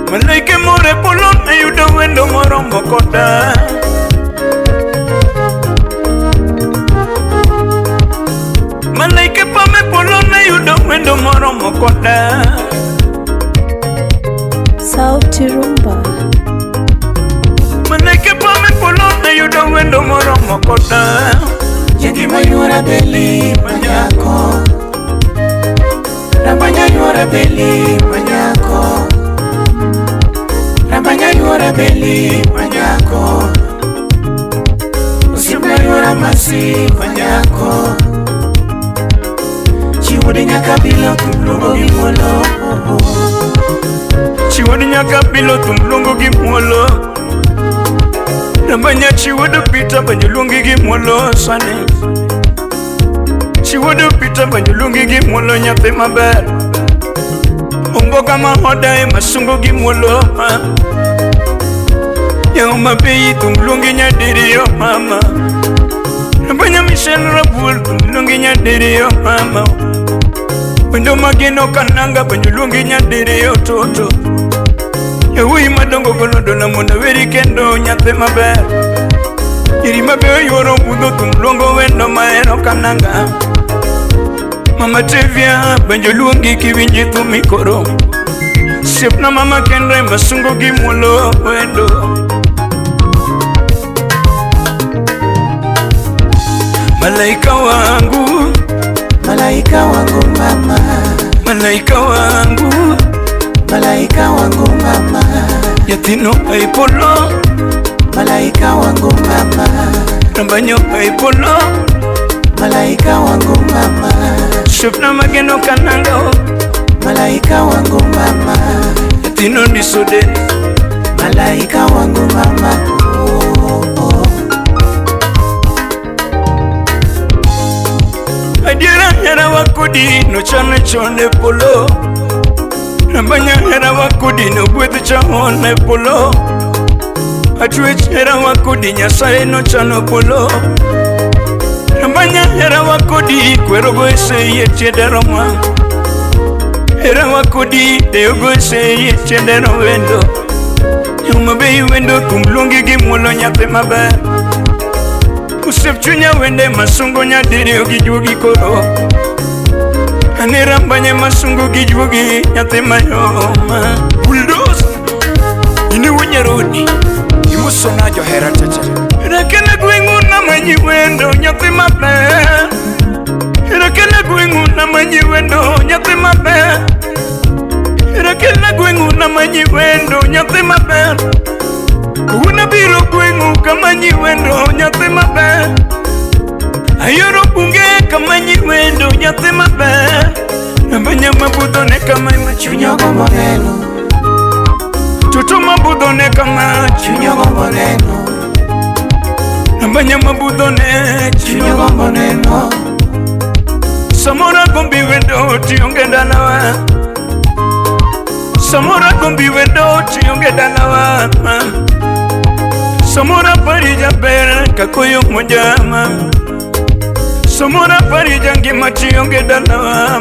Malaika more polo na yudo wendo moromo koda. Malaika pame polo na yudo wendo moromo koda. Sauti Rumba. Malaika pame polo na yudo wendo moromo koda. Yengi mayura beli manyako, Rambanya yura beli manyako, Rambanya yura beli manyako, Usimna yura masi manyako, Chiwodi nyaka bilo tumlungo gimolo, Chiwodi nyaka bilo tumlungo gimolo. Rambanya chiwodo pita banyulungi gimolo sane. Chiwodo pita banyulungi gimolo nyathi maber. Ongo kama hoda masungo gimolo ma. Yauma beyi tumlungi nyadiriyo mama. Rambanya Michelle Rabul tumlungi nyadiriyo mama. Wendo magino kananga banyulungi nyadiriyo toto. Yawui madongo golodo na mona weri kendo nyathi maber. Iri mabe yoro budho tumlongo wendo maero kananga. Mama Tevia banjo luongi kiwinji tumikoro. Siepna mama Kendra masungo gimulo wendo. Malaika wangu, Malaika wangu mama, Malaika wangu, Malaika wangu mama, Yatino haipolo, Malaika wangu mama, Rambanyo haipolo, Malaika wangu mama, Shupna mageno kananga, Malaika wangu mama, Yatino nisode, Malaika wangu mama, Adiera hera wakudi no chane chone polo. Rambanya hera wakudi no gwedh chone polo. Atwech hera wakudi nyasaye no chano polo. Rambanya hera wakudi kwero go eseye tiederoma. Hera wakudi deo go eseye tiedero wendo. Yuma beyi wendo kumlungi gimolo nyathi maber. Usep chunya wende masungo nyadiriyo gijugi koro. Ane Rambanya masungo gijugi nyathi mayoma. Bulldoze ini wunyaroni imusona johera chacha. Rakene gwingu na manyi wendo nyathi maber. Rakene gwingu na manyi wendo nyathi maber. Rakene gwingu na manyi wendo nyathi maber. Una biro gwingu kamanyi wendo nyathi maber. Ayoro bunge kamanyi wendo nyathi maber. Rambanya mabudho ne kama Chunyo gombo neno, Tutu mabudho ne kama Chunyo gombo neno, Rambanya mabudho ne Chunyo gombo neno, Samora gombi wendo tionge dalawa. Samora gombi wendo tionge dalawa. Samora parija ber kakoyo mojama. Samora parija ngima tionge dalawa.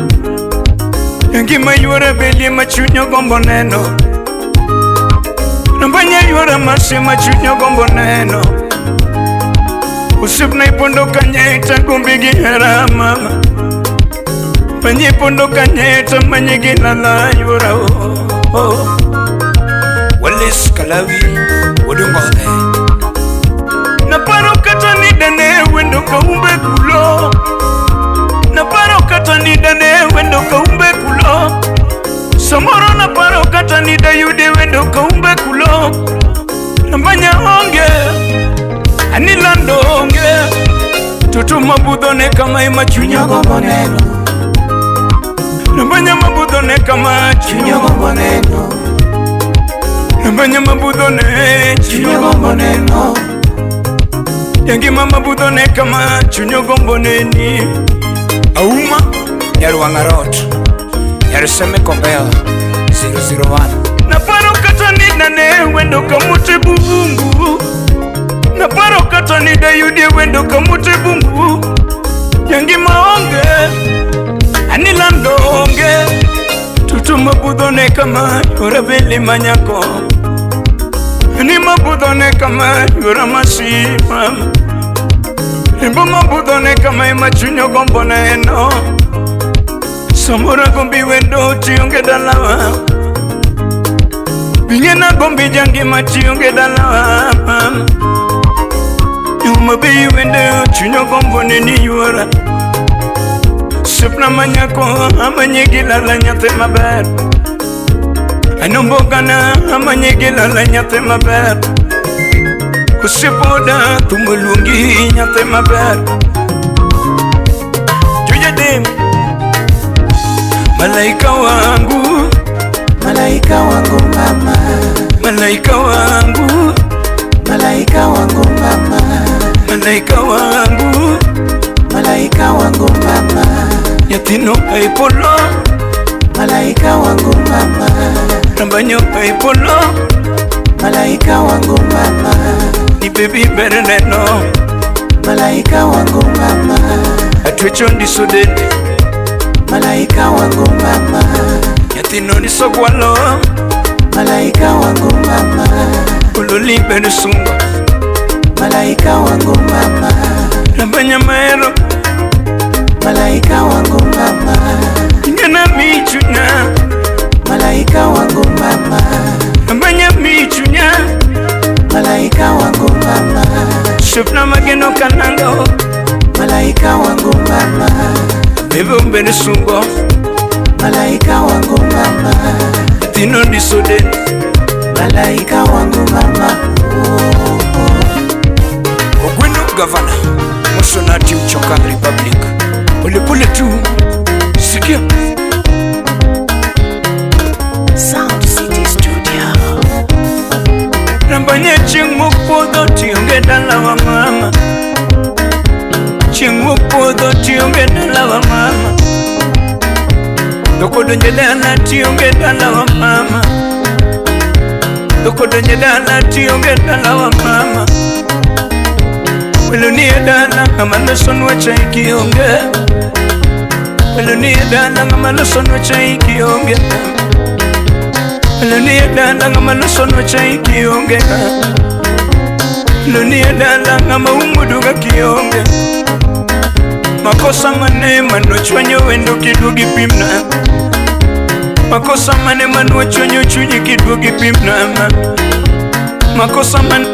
Ngima yuara beli machunyo gombo neno. Rambanya yuara masi machunyo gombo neno. Usip na ipondo kanyeta gombi gihera mama. Panyi pondo kanyeta manyi ginala yuara oh. Walis kalawi udungode. Naparo kata ni dane wendo kaumbe kulo. Naparo kata ni dane wendo kaumbe kulo. Samoro naparo kata ni dayude wendo kaumbe kulo. Rambanya onge anilando onge. Tutu mabudho ne kama ima Chunyo gombo neno, Rambanya mabudho ne kama Chunyo gombo neno, Rambanya mabudho ne Chunyo gombo neno, Yangima mabudho ne kama chunyo gombo neni. Auma Nyaruangarot Nyaruseme Kombea 001. Naparo kata ni dane wendo kamute bungu. Naparo kata ni dayudi wendo kamute bungu. Yangima onge anilando onge. Tutu mabudone kama yura beli manyako ni mabudone kama yura masima Imbo mabudone kama imachunyo gombone eno Samura gombi wendo chiyonge dalawa Bingena gombi jangi machiyonge dalawa Yuma bi wendo chunyo gombone ni yura Sipna manyako amanyegila la nyate maber Anombogana amanyegila la nyate maber Usipoda tumulungi nyate maber Juja dem Malaika wangu Malaika wangu mama Malaika wangu Malaika wangu mama Malaika wangu Malaika wangu mama Yatino haipolo Malaika wangu mama Rambanyo haipolo Malaika wangu mama Ni baby bereneno Malaika wangu mama Atwecho ndisodede Malaika wangu mama Yatino nisogwalo Malaika wangu mama Ululi beresungo Malaika wangu mama Rambanya maero Malaika wangu mama Ngana michunya Malaika wangu mama Rambanya michunya Malaika wangu mama Shupna mageno kanango Malaika wangu mama Bebe umbene sungo Malaika wangu mama Tino nisode Malaika wangu mama Ogweno gavana Mosonati Mchoka Republic Pole tu Sikia Sound City Studio. Rambanye chingmupodo tiyonge dala wa mama Chingmupodo tiyonge dala wa mama Doko donje dala tiyonge dala wa mama Doko donje dala tiyonge dala wa mama Weluni dala ngamalo sonwa chaiki yonge Weluni dala ngamalo sonwa chaiki yonge Luni dala ngamalo sonwa chaiki yonge Luni dala ngamaumuduga kiyonge Makosa mane manochwanyo wendo kidugi pimna Makosa mane manochwanyo chunyi kidugi pimna Makosa mane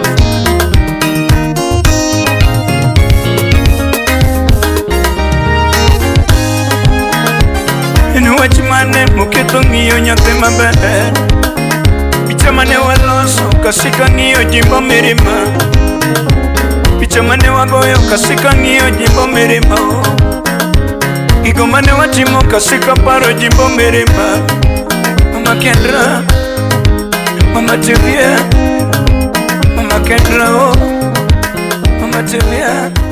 Inuwachi mane muketo ngiyo nyate maber Picha mane waloso kasika ngiyo jimbo mirima Picha mane wagoyo kasika ngiyo jimbo mirima Gigo mane watimo kasika paro jimbo mirima Mama Kendra Mama Tevia Mama Kendra oh Mama Tevia